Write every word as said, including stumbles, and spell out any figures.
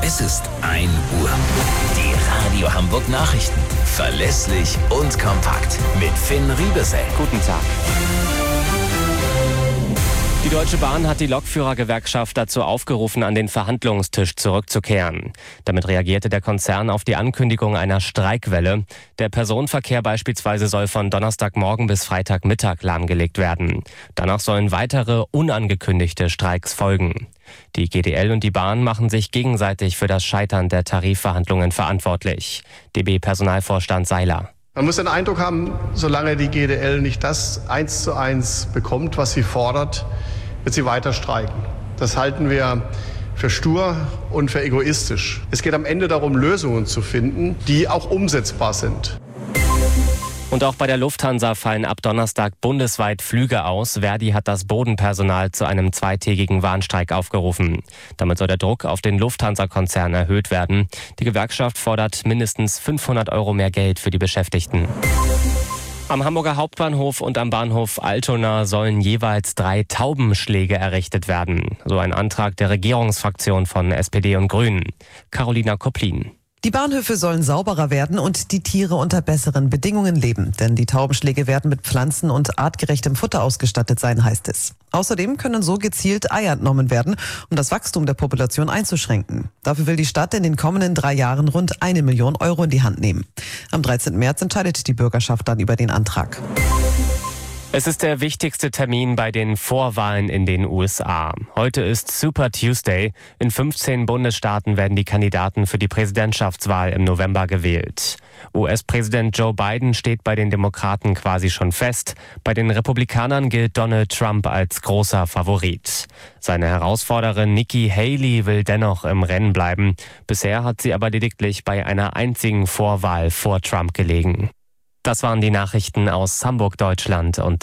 Es ist ein Uhr. Die Radio Hamburg Nachrichten. Verlässlich und kompakt. Mit Finn Riebesell. Guten Tag. Die Deutsche Bahn hat die Lokführergewerkschaft dazu aufgerufen, an den Verhandlungstisch zurückzukehren. Damit reagierte der Konzern auf die Ankündigung einer Streikwelle. Der Personenverkehr beispielsweise soll von Donnerstagmorgen bis Freitagmittag lahmgelegt werden. Danach sollen weitere unangekündigte Streiks folgen. Die G D L und die Bahn machen sich gegenseitig für das Scheitern der Tarifverhandlungen verantwortlich. D B-Personalvorstand Seiler. Man muss den Eindruck haben, solange die G D L nicht das eins zu eins bekommt, was sie fordert, wird sie weiter streiken. Das halten wir für stur und für egoistisch. Es geht am Ende darum, Lösungen zu finden, die auch umsetzbar sind. Und auch bei der Lufthansa fallen ab Donnerstag bundesweit Flüge aus. Verdi hat das Bodenpersonal zu einem zweitägigen Warnstreik aufgerufen. Damit soll der Druck auf den Lufthansa-Konzern erhöht werden. Die Gewerkschaft fordert mindestens fünfhundert Euro mehr Geld für die Beschäftigten. Am Hamburger Hauptbahnhof und am Bahnhof Altona sollen jeweils drei Taubenschläge errichtet werden. So ein Antrag der Regierungsfraktion von S P D und Grünen. Carolina Koplin. Die Bahnhöfe sollen sauberer werden und die Tiere unter besseren Bedingungen leben. Denn die Taubenschläge werden mit Pflanzen- und artgerechtem Futter ausgestattet sein, heißt es. Außerdem können so gezielt Eier entnommen werden, um das Wachstum der Population einzuschränken. Dafür will die Stadt in den kommenden drei Jahren rund eine Million Euro in die Hand nehmen. Am dreizehnten März entscheidet die Bürgerschaft dann über den Antrag. Es ist der wichtigste Termin bei den Vorwahlen in den U S A. Heute ist Super Tuesday. In fünfzehn Bundesstaaten werden die Kandidaten für die Präsidentschaftswahl im November gewählt. U S-Präsident Joe Biden steht bei den Demokraten quasi schon fest. Bei den Republikanern gilt Donald Trump als großer Favorit. Seine Herausforderin Nikki Haley will dennoch im Rennen bleiben. Bisher hat sie aber lediglich bei einer einzigen Vorwahl vor Trump gelegen. Das waren die Nachrichten aus Hamburg, Deutschland und